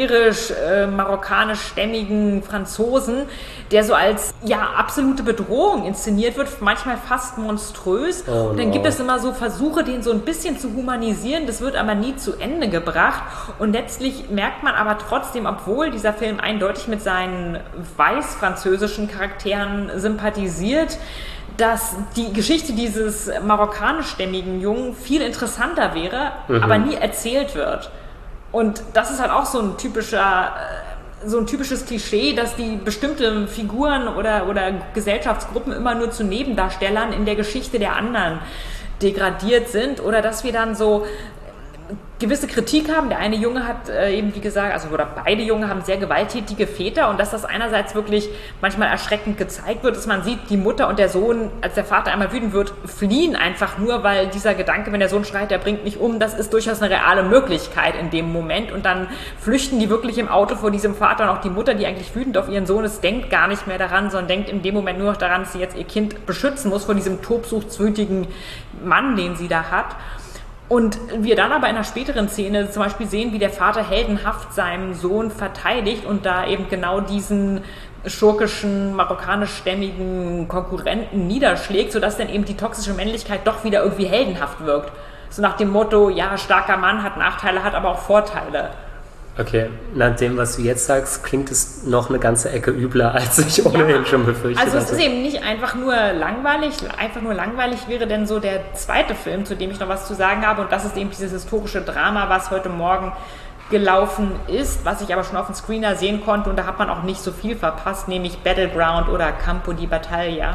algerisch-marokkanisch-stämmigen Franzosen, der so als ja absolute Bedrohung inszeniert wird, manchmal fast monströs. Oh, und dann no. gibt es immer so Versuche, den so ein bisschen zu humanisieren. Das wird aber nie zu Ende gebracht. Und letztlich merkt man aber trotzdem, obwohl dieser Film eindeutig mit seinen weiß-französischen Charakteren sympathisiert, dass die Geschichte dieses marokkanischstämmigen Jungen viel interessanter wäre, mhm. aber nie erzählt wird. Und das ist halt auch so ein typischer, so ein typisches Klischee, dass die bestimmte Figuren oder, oder Gesellschaftsgruppen immer nur zu Nebendarstellern in der Geschichte der anderen degradiert sind oder dass wir dann so gewisse Kritik haben. Der eine Junge hat äh, eben, wie gesagt, also oder beide Junge haben sehr gewalttätige Väter und dass das einerseits wirklich manchmal erschreckend gezeigt wird, dass man sieht, die Mutter und der Sohn, als der Vater einmal wütend wird, fliehen einfach nur, weil dieser Gedanke, wenn der Sohn schreit, der bringt mich um, das ist durchaus eine reale Möglichkeit in dem Moment und dann flüchten die wirklich im Auto vor diesem Vater und auch die Mutter, die eigentlich wütend auf ihren Sohn ist, denkt gar nicht mehr daran, sondern denkt in dem Moment nur noch daran, dass sie jetzt ihr Kind beschützen muss vor diesem tobsuchtswütigen Mann, den sie da hat. Und wir dann aber in einer späteren Szene zum Beispiel sehen, wie der Vater heldenhaft seinen Sohn verteidigt und da eben genau diesen schurkischen, marokkanischstämmigen Konkurrenten niederschlägt, sodass dann eben die toxische Männlichkeit doch wieder irgendwie heldenhaft wirkt. So nach dem Motto, ja, starker Mann hat Nachteile, hat aber auch Vorteile. Okay, nach dem, was du jetzt sagst, klingt es noch eine ganze Ecke übler, als ich ohnehin ja. schon befürchtet hatte. Also es hatte. ist eben nicht einfach nur langweilig, einfach nur langweilig wäre denn so der zweite Film, zu dem ich noch was zu sagen habe und das ist eben dieses historische Drama, was heute Morgen gelaufen ist, was ich aber schon auf dem Screener sehen konnte und da hat man auch nicht so viel verpasst, nämlich Battleground oder Campo di Battaglia.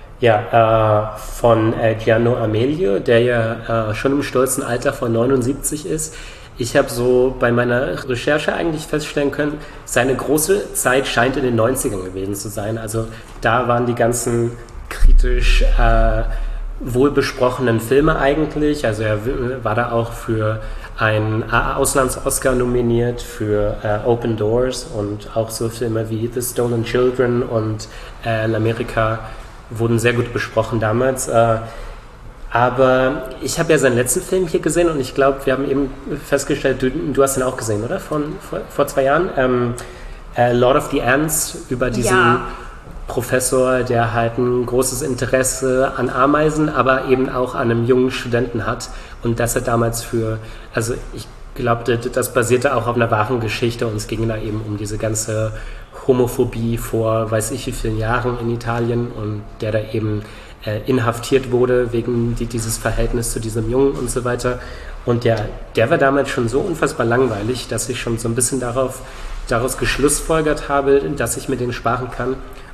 Ja, äh, von äh, Gianno Amelio, der ja äh, schon im stolzen Alter von neunundsiebzig ist. Ich habe so bei meiner Recherche eigentlich feststellen können, seine große Zeit scheint in den neunzigern gewesen zu sein. Also da waren die ganzen kritisch äh, wohlbesprochenen Filme eigentlich. Also er war da auch für einen Auslands-Oscar nominiert, für äh, Open Doors und auch so Filme wie The Stolen Children und äh, in Amerika wurden sehr gut besprochen damals. Äh, Aber ich habe ja seinen letzten Film hier gesehen und ich glaube, wir haben eben festgestellt, du, du hast ihn auch gesehen, oder? Von, vor, vor zwei Jahren. Ähm, äh, Lord of the Ants, über diesen ja. Professor, der halt ein großes Interesse an Ameisen, aber eben auch an einem jungen Studenten hat. Und dass er damals für, also ich glaube, das basierte auch auf einer wahren Geschichte und es ging da eben um diese ganze Homophobie vor weiß ich wie vielen Jahren in Italien und der da eben Äh, inhaftiert wurde wegen die, dieses Verhältnis zu diesem Jungen und so weiter. Und der, der war damals schon so unfassbar langweilig, dass ich schon so ein bisschen darauf, daraus geschlussfolgert habe, dass ich mir den sparen kann.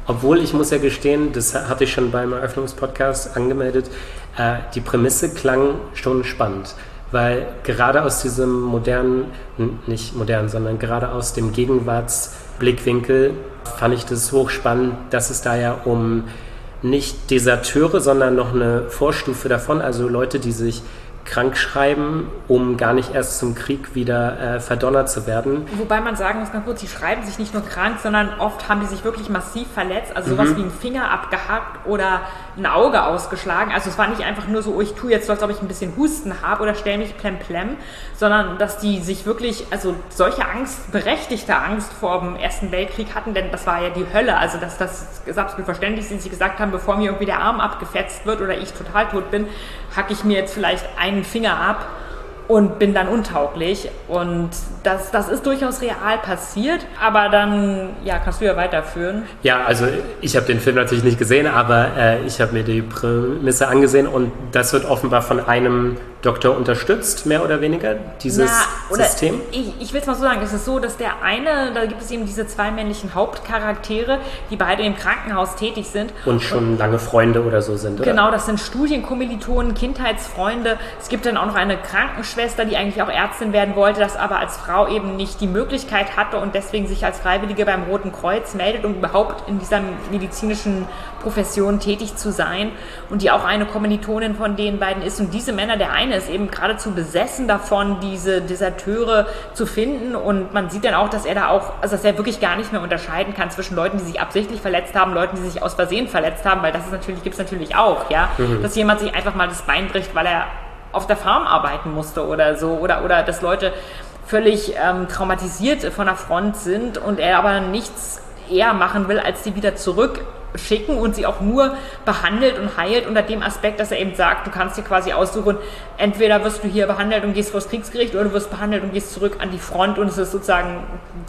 Obwohl, ich muss ja gestehen, das hatte ich schon beim Eröffnungspodcast angemeldet, äh, die Prämisse klang schon spannend. Weil gerade aus diesem modernen, nicht modern, sondern gerade aus dem Gegenwartsblickwinkel fand ich das hochspannend, dass es da ja um nicht Deserteure, sondern noch eine Vorstufe davon, also Leute, die sich krank schreiben, um gar nicht erst zum Krieg wieder äh, verdonnert zu werden. Wobei man sagen muss, ganz kurz, die schreiben sich nicht nur krank, sondern oft haben die sich wirklich massiv verletzt, also sowas mhm. wie ein Finger abgehackt oder ein Auge ausgeschlagen. Also es war nicht einfach nur so, oh, ich tue jetzt so, als ob ich ein bisschen Husten habe oder stelle mich plemplem, sondern dass die sich wirklich, also solche Angst, berechtigte Angst vor dem Ersten Weltkrieg hatten, denn das war ja die Hölle. Also dass das ist absolut verständlich, dass sie gesagt haben, bevor mir irgendwie der Arm abgefetzt wird oder ich total tot bin, hacke ich mir jetzt vielleicht einen Finger ab und bin dann untauglich. Und das, das ist durchaus real passiert, aber dann, ja, kannst du ja weiterführen. Ja, also ich habe den Film natürlich nicht gesehen, aber äh, ich habe mir die Prämisse angesehen und das wird offenbar von einem Doktor unterstützt, mehr oder weniger, dieses Na, oder System? Ich, ich will es mal so sagen, es ist so, dass der eine, da gibt es eben diese zwei männlichen Hauptcharaktere, die beide im Krankenhaus tätig sind. Und schon und, lange Freunde oder so sind, oder? Genau, das sind Studienkommilitonen, Kindheitsfreunde. Es gibt dann auch noch eine Krankenschwester, die eigentlich auch Ärztin werden wollte, das aber als Frau eben nicht die Möglichkeit hatte und deswegen sich als Freiwillige beim Roten Kreuz meldet, um überhaupt in dieser medizinischen Profession tätig zu sein und die auch eine Kommilitonin von den beiden ist. Und diese Männer, der eine ist eben geradezu besessen davon, diese Deserteure zu finden und man sieht dann auch, dass er da auch, also dass er wirklich gar nicht mehr unterscheiden kann zwischen Leuten, die sich absichtlich verletzt haben, Leuten, die sich aus Versehen verletzt haben, weil das ist natürlich, gibt es natürlich auch, ja, mhm. dass jemand sich einfach mal das Bein bricht, weil er auf der Farm arbeiten musste oder so oder, oder dass Leute völlig ähm, traumatisiert von der Front sind und er aber nichts eher machen will, als sie wieder zurückschicken und sie auch nur behandelt und heilt unter dem Aspekt, dass er eben sagt, du kannst dir quasi aussuchen, entweder wirst du hier behandelt und gehst vor das Kriegsgericht oder du wirst behandelt und gehst zurück an die Front und es ist sozusagen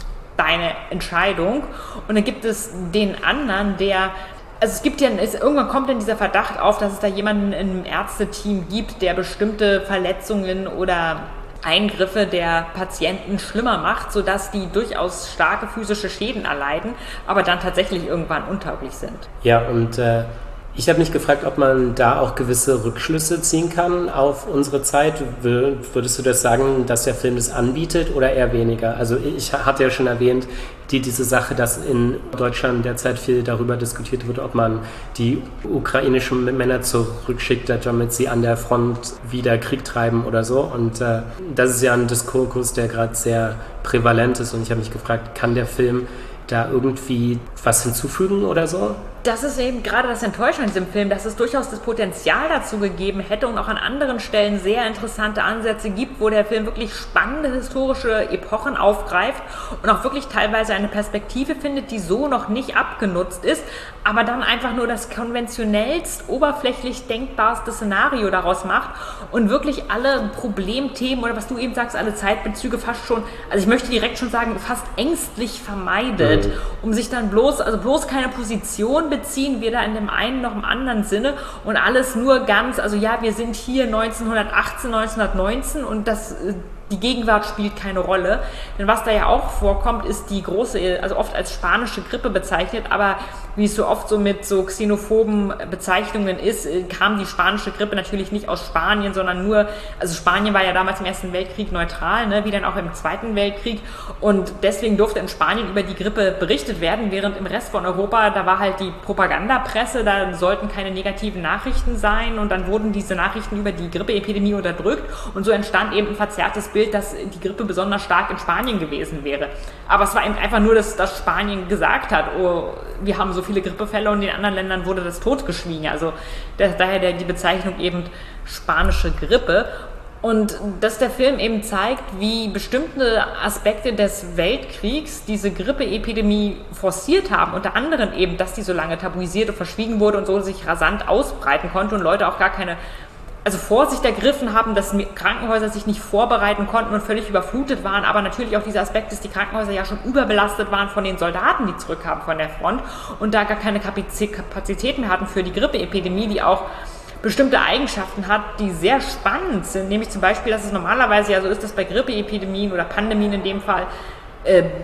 deine Entscheidung. Und dann gibt es den anderen, der Also es gibt ja, es, irgendwann kommt dann dieser Verdacht auf, dass es da jemanden im Ärzteteam gibt, der bestimmte Verletzungen oder Eingriffe der Patienten schlimmer macht, sodass die durchaus starke physische Schäden erleiden, aber dann tatsächlich irgendwann untauglich sind. Ja, und äh, ich habe mich gefragt, ob man da auch gewisse Rückschlüsse ziehen kann auf unsere Zeit. Würdest du das sagen, dass der Film das anbietet oder eher weniger? Also ich hatte ja schon erwähnt, die, diese Sache, dass in Deutschland derzeit viel darüber diskutiert wird, ob man die ukrainischen Männer zurückschickt, damit sie an der Front wieder Krieg treiben oder so. Und äh, das ist ja ein Diskurs, der gerade sehr prävalent ist. Und ich habe mich gefragt, kann der Film da irgendwie was hinzufügen oder so? Das ist eben gerade das Enttäuschende in diesem Film, dass es durchaus das Potenzial dazu gegeben hätte und auch an anderen Stellen sehr interessante Ansätze gibt, wo der Film wirklich spannende historische Epochen aufgreift und auch wirklich teilweise eine Perspektive findet, die so noch nicht abgenutzt ist, aber dann einfach nur das konventionellst, oberflächlich denkbarste Szenario daraus macht und wirklich alle Problemthemen oder was du eben sagst, alle Zeitbezüge fast schon, also ich möchte direkt schon sagen, fast ängstlich vermeidet, mhm. um sich dann bloß, also bloß keine Position beziehen, weder in dem einen noch im anderen Sinne und alles nur ganz, also ja, wir sind hier neunzehnhundertachtzehn, neunzehnhundertneunzehn und das, die Gegenwart spielt keine Rolle, denn was da ja auch vorkommt, ist die große, also oft als spanische Grippe bezeichnet, aber wie es so oft so mit so xenophoben Bezeichnungen ist, kam die spanische Grippe natürlich nicht aus Spanien, sondern nur, also Spanien war ja damals im Ersten Weltkrieg neutral, ne, wie dann auch im Zweiten Weltkrieg und deswegen durfte in Spanien über die Grippe berichtet werden, während im Rest von Europa, da war halt die Propagandapresse, da sollten keine negativen Nachrichten sein und dann wurden diese Nachrichten über die Grippeepidemie unterdrückt und so entstand eben ein verzerrtes Bild, dass die Grippe besonders stark in Spanien gewesen wäre. Aber es war eben einfach nur, dass, dass Spanien gesagt hat, oh, wir haben so viele Grippefälle und in anderen Ländern wurde das totgeschwiegen. Also das, daher der, die Bezeichnung eben spanische Grippe. Und dass der Film eben zeigt, wie bestimmte Aspekte des Weltkriegs diese Grippeepidemie forciert haben, unter anderem eben, dass die so lange tabuisiert und verschwiegen wurde und so sich rasant ausbreiten konnte und Leute auch gar keine also Vorsicht ergriffen haben, dass Krankenhäuser sich nicht vorbereiten konnten und völlig überflutet waren, aber natürlich auch dieser Aspekt, dass die Krankenhäuser ja schon überbelastet waren von den Soldaten, die zurückkamen von der Front und da gar keine Kapazitäten mehr hatten für die Grippeepidemie, die auch bestimmte Eigenschaften hat, die sehr spannend sind, nämlich zum Beispiel, dass es normalerweise ja so ist, dass bei Grippeepidemien oder Pandemien in dem Fall äh,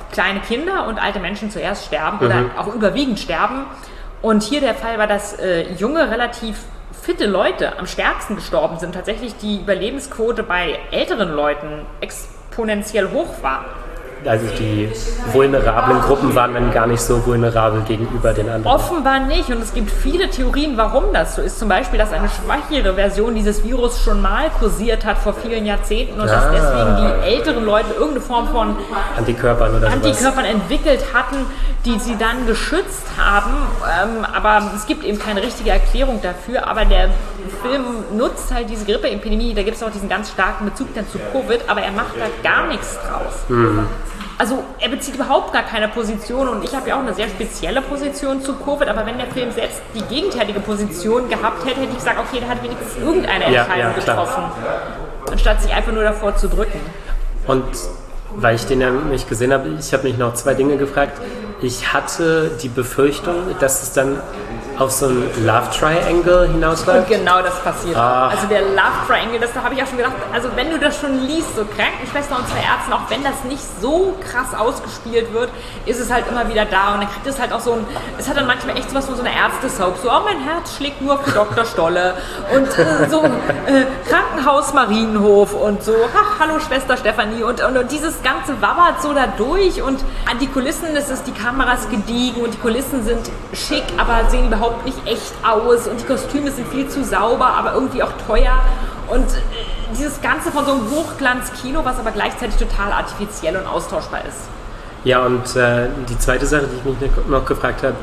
kleine Kinder und alte Menschen zuerst sterben oder Mhm. auch überwiegend sterben. Und hier der Fall war, dass äh, junge, relativ fitte Leute am stärksten gestorben sind. Tatsächlich die Überlebensquote bei älteren Leuten exponentiell hoch war. Also die vulnerablen Gruppen waren dann gar nicht so vulnerabel gegenüber den anderen. Offenbar nicht. Und es gibt viele Theorien, warum das so ist. Zum Beispiel, dass eine schwächere Version dieses Virus schon mal kursiert hat vor vielen Jahrzehnten und Ah. dass deswegen die älteren Leute irgendeine Form von Antikörpern oder sowas. Antikörpern entwickelt hatten, die sie dann geschützt haben. Ähm, aber es gibt eben keine richtige Erklärung dafür. Aber der Film nutzt halt diese Grippeepidemie. Da gibt es auch diesen ganz starken Bezug dann zu Covid. Aber er macht da gar nichts draus. Mhm. Also er bezieht überhaupt gar keine Position und ich habe ja auch eine sehr spezielle Position zu Covid, aber wenn der Film selbst die gegenteilige Position gehabt hätte, hätte ich gesagt, okay, der hat wenigstens irgendeine Ja, Entscheidung ja, klar. getroffen, anstatt sich einfach nur davor zu drücken. Und weil ich den ja nicht gesehen habe, ich habe mich noch zwei Dinge gefragt. Ich hatte die Befürchtung, dass es dann auf so ein Love Triangle Und hinausläuft. genau das passiert. Ah. Also der Love Triangle, das da habe ich auch schon gedacht, also wenn du das schon liest, so Krankenschwester und zwei Ärzte, auch wenn das nicht so krass ausgespielt wird, ist es halt immer wieder da und dann kriegt es halt auch so ein, es hat dann manchmal echt sowas von so einer Ärzte-Soap, so, oh, mein Herz schlägt nur für Doktor Stolle und äh, so äh, Krankenhaus Marienhof und so, ach, hallo Schwester Stefanie und, und, und dieses ganze wabbert so da durch und an die Kulissen, das ist die Kameras gediegen und die Kulissen sind schick, aber sehen überhaupt nicht echt aus und die Kostüme sind viel zu sauber, aber irgendwie auch teuer und äh, dieses Ganze von so einem Hochglanzkino, was aber gleichzeitig total artifiziell und austauschbar ist. Ja, und äh, die zweite Sache, die ich mich noch gefragt habe,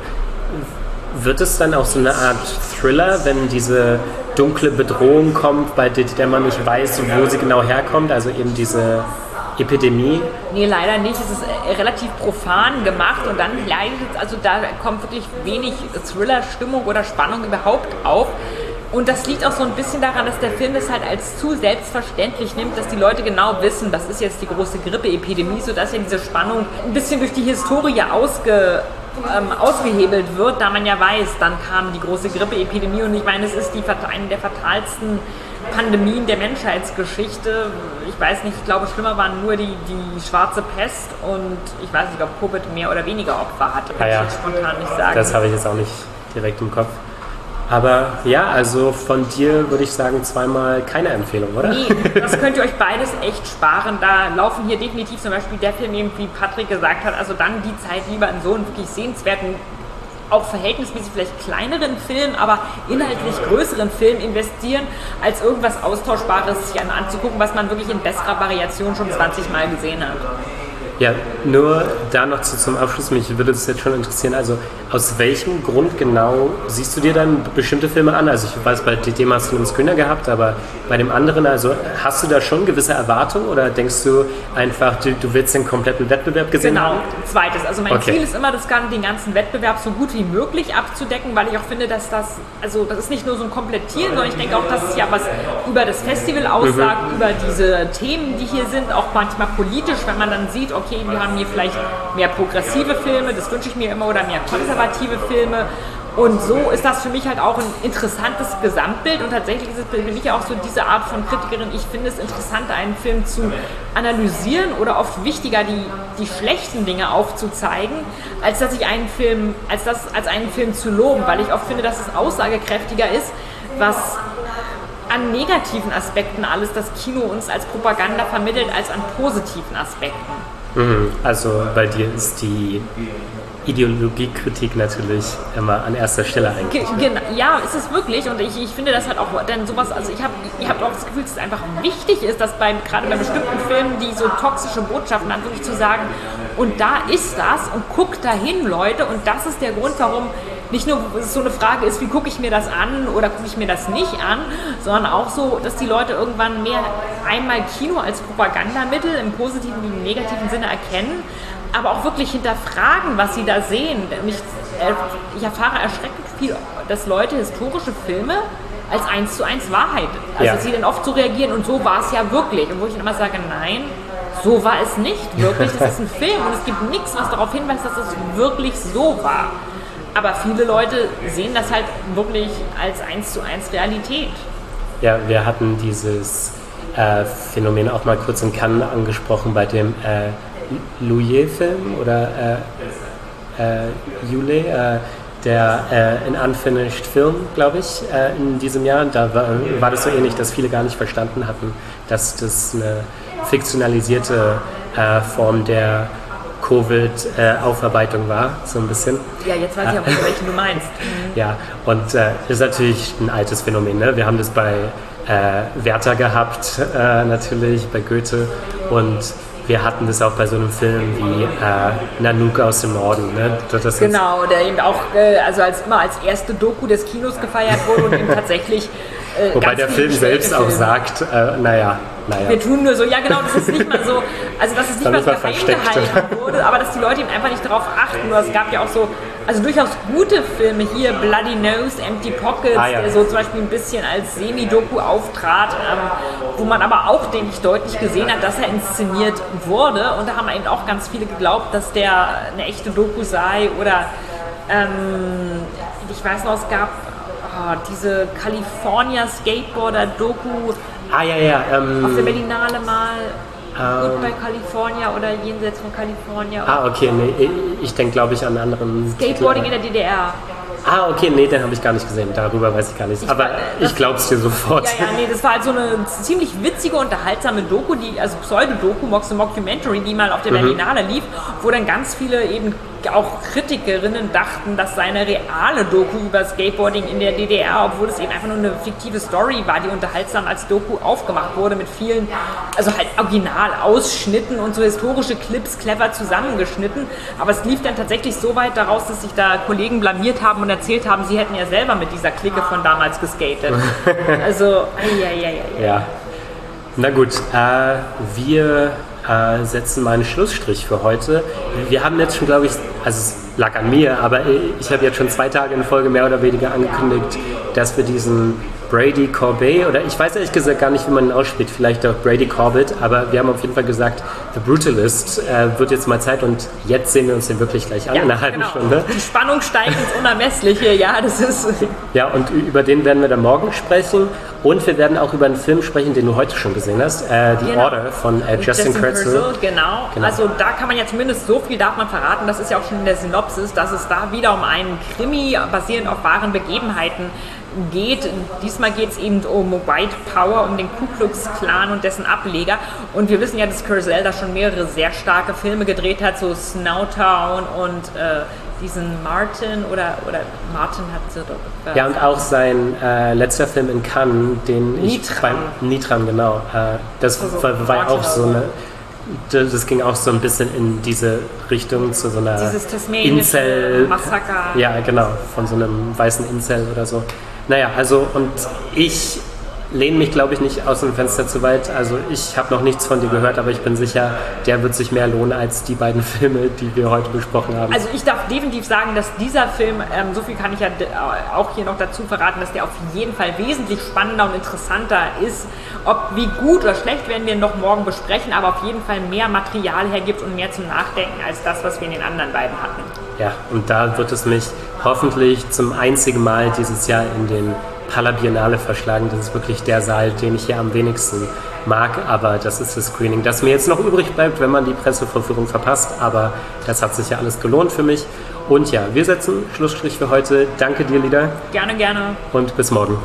wird es dann auch so eine Art Thriller, wenn diese dunkle Bedrohung kommt, bei der man nicht weiß, wo sie genau herkommt, also eben diese Epidemie? Nee, leider nicht. Es ist äh, relativ profan gemacht und dann leidet es, also da kommt wirklich wenig Thriller-Stimmung oder Spannung überhaupt auf. Und das liegt auch so ein bisschen daran, dass der Film das halt als zu selbstverständlich nimmt, dass die Leute genau wissen, das ist jetzt die große Grippeepidemie, sodass ja diese Spannung ein bisschen durch die Historie ausge, ähm, ausgehebelt wird, da man ja weiß, dann kam die große Grippeepidemie und ich meine, es ist die, eine der fatalsten Pandemien der Menschheitsgeschichte. Ich weiß nicht, ich glaube, schlimmer waren nur die, die schwarze Pest und ich weiß nicht, ob Covid mehr oder weniger Opfer hatte, kann Ah ja, ich jetzt spontan nicht sagen. Das habe ich jetzt auch nicht direkt im Kopf. Aber ja, also von dir würde ich sagen, zweimal keine Empfehlung, oder? Nee, das könnt ihr euch beides echt sparen. Da laufen hier definitiv zum Beispiel der Film, eben, wie Patrick gesagt hat, also dann die Zeit lieber in so einen wirklich sehenswerten, auch verhältnismäßig vielleicht kleineren Film, aber inhaltlich größeren Film investieren, als irgendwas Austauschbares sich anzugucken, was man wirklich in besserer Variation schon zwanzig Mal gesehen hat. Ja, nur da noch zu, zum Abschluss, mich würde das jetzt schon interessieren, also aus welchem Grund genau siehst du dir dann bestimmte Filme an? Also ich weiß, bei D D hast du einen Screener gehabt, aber bei dem anderen, also hast du da schon gewisse Erwartungen oder denkst du einfach, du, du willst den kompletten Wettbewerb gesehen Genau, haben? zweites. Also mein Okay. Ziel ist immer, das Gan- den ganzen Wettbewerb so gut wie möglich abzudecken, weil ich auch finde, dass das, also das ist nicht nur so ein Komplettieren, sondern ich denke auch, dass es ja was über das Festival aussagt, Mhm. über diese Themen, die hier sind, auch manchmal politisch, wenn man dann sieht, okay, wir haben hier vielleicht mehr progressive Filme, das wünsche ich mir immer, oder mehr konservative Filme. Und so ist das für mich halt auch ein interessantes Gesamtbild und tatsächlich ist es für mich auch so diese Art von Kritikerin, ich finde es interessant, einen Film zu analysieren oder oft wichtiger, die, die schlechten Dinge aufzuzeigen, als dass ich einen Film, als das, als einen Film zu loben, weil ich oft finde, dass es aussagekräftiger ist, was an negativen Aspekten alles das Kino uns als Propaganda vermittelt, als an positiven Aspekten. Mhm. Also bei dir ist die Ideologiekritik natürlich immer an erster Stelle eigentlich. Ge- gen- Ja, ist es wirklich und ich, ich finde das halt auch, denn sowas, also ich habe ich hab auch das Gefühl, dass es einfach wichtig ist, dass bei, gerade bei bestimmten Filmen, die so toxische Botschaften haben, wirklich zu sagen, und da ist das und guckt dahin, Leute, und das ist der Grund, warum nicht nur es so eine Frage ist, wie gucke ich mir das an oder gucke ich mir das nicht an, sondern auch so, dass die Leute irgendwann mehr einmal Kino als Propagandamittel im positiven wie im negativen Sinne erkennen, aber auch wirklich hinterfragen, was sie da sehen. Denn Ich, äh, ich erfahre erschreckend viel, dass Leute historische Filme als eins zu eins Wahrheit, also Ja. dass sie dann oft so reagieren und so war es ja wirklich. Und wo ich dann immer sage, nein, so war es nicht wirklich, das ist ein Film und es gibt nichts, was darauf hinweist, dass es wirklich so war. Aber viele Leute sehen das halt wirklich als eins zu eins Realität. Ja, wir hatten dieses äh, Phänomen auch mal kurz in Cannes angesprochen bei dem äh, Louis-Film oder äh, äh, Yule, äh, der äh, in Unfinished Film, glaube ich, äh, in diesem Jahr. Da war, war das so ähnlich, dass viele gar nicht verstanden hatten, dass das eine fiktionalisierte äh, Form der Covid-Aufarbeitung äh, war, so ein bisschen. Ja, jetzt weiß ich aber, welchen du meinst. Mhm. Ja, und äh, das ist natürlich ein altes Phänomen. Ne? Wir haben das bei äh, Werther gehabt, äh, natürlich, bei Goethe, und wir hatten das auch bei so einem Film wie äh, Nanook aus dem Norden. Ne? Das genau, der eben auch äh, also als, immer als erste Doku des Kinos gefeiert wurde und eben tatsächlich äh, wobei der Film selbst auch sagt, äh, naja, naja. Wir tun nur so, ja genau, das ist nicht mal so, also dass es nicht mal so geheim gehalten wurde, aber dass die Leute eben einfach nicht darauf achten. Oder es gab ja auch so, also durchaus gute Filme hier, Bloody Nose, Empty Pockets, ah, ja. der so zum Beispiel ein bisschen als Semi-Doku auftrat, ähm, wo man aber auch, denke ich, deutlich gesehen hat, dass er inszeniert wurde. Und da haben eben auch ganz viele geglaubt, dass der eine echte Doku sei. Oder ähm, ich weiß noch, es gab oh, diese California Skateboarder-Doku. Ah, ja, ja. Ähm, auf der Berlinale mal. Ähm, Goodbye California oder Jenseits von California. Ah, okay, nee, ich denke, glaube ich, an anderen. Skateboarding Titel. In der D D R. Ah, okay, nee, den habe ich gar nicht gesehen. Darüber weiß ich gar nichts. Ich Aber war, ich glaube es dir sofort. Ja, ja, nee, das war halt so eine ziemlich witzige, unterhaltsame Doku, die, also Pseudo-Doku, Mockumentary, die mal auf der mhm. Berlinale lief, wo dann ganz viele eben auch Kritikerinnen dachten, das sei eine reale Doku über Skateboarding in der D D R, obwohl es eben einfach nur eine fiktive Story war, die unterhaltsam als Doku aufgemacht wurde mit vielen, also halt Originalausschnitten und so historische Clips clever zusammengeschnitten. Aber es lief dann tatsächlich so weit daraus, dass sich da Kollegen blamiert haben und erzählt haben, sie hätten ja selber mit dieser Clique von damals geskatet. Also, ja, ja, ja. Ja. Na gut, äh, wir äh, setzen mal einen Schlussstrich für heute. Wir haben jetzt schon, glaube ich, also es lag an mir, aber ich habe jetzt schon zwei Tage in Folge mehr oder weniger angekündigt, dass wir diesen Brady Corbet, oder ich weiß ehrlich gesagt gar nicht, wie man ihn ausspricht, vielleicht auch Brady Corbett, aber wir haben auf jeden Fall gesagt, The Brutalist äh, wird jetzt mal Zeit, und jetzt sehen wir uns den wirklich gleich an, ja, in einer halben genau. Stunde. Die Spannung steigt ins Unermessliche, ja, das ist... Ja, und über den werden wir dann morgen sprechen, und wir werden auch über einen Film sprechen, den du heute schon gesehen hast, äh, The genau. Order von äh, Justin, Justin Kurzel. Genau. genau, also da kann man ja zumindest so viel darf man verraten, das ist ja auch schon in der Synopsis, dass es da wieder um einen Krimi basierend auf wahren Begebenheiten geht. Diesmal geht es eben um White Power, um den Ku Klux Klan und dessen Ableger. Und wir wissen ja, dass Kurzel da schon mehrere sehr starke Filme gedreht hat, so Snowtown und äh, diesen Martin oder, oder Martin hat sie doch. Äh, ja, und auch sein äh, letzter Film in Cannes, den ich Nitram. beim Nitram, genau. Äh, das also, war, war auch so eine. Das ging auch so ein bisschen in diese Richtung, zu so einer Dieses tasmanische Incel, Massaker. Ja, genau, von so einem weißen Incel oder so. Naja, also, und ich lehne mich, glaube ich, nicht aus dem Fenster zu weit. Also ich habe noch nichts von dir gehört, aber ich bin sicher, der wird sich mehr lohnen als die beiden Filme, die wir heute besprochen haben. Also ich darf definitiv sagen, dass dieser Film, ähm, so viel kann ich ja auch hier noch dazu verraten, dass der auf jeden Fall wesentlich spannender und interessanter ist. Ob wie gut oder schlecht werden wir noch morgen besprechen, aber auf jeden Fall mehr Material hergibt und mehr zum Nachdenken als das, was wir in den anderen beiden hatten. Ja, und da wird es mich hoffentlich zum einzigen Mal dieses Jahr in den Pala Biennale verschlagen. Das ist wirklich der Saal, den ich hier am wenigsten mag, aber das ist das Screening, das mir jetzt noch übrig bleibt, wenn man die Pressevorführung verpasst, aber das hat sich ja alles gelohnt für mich. Und ja, wir setzen Schlussstrich für heute. Danke dir, Lida. Gerne, gerne. Und bis morgen.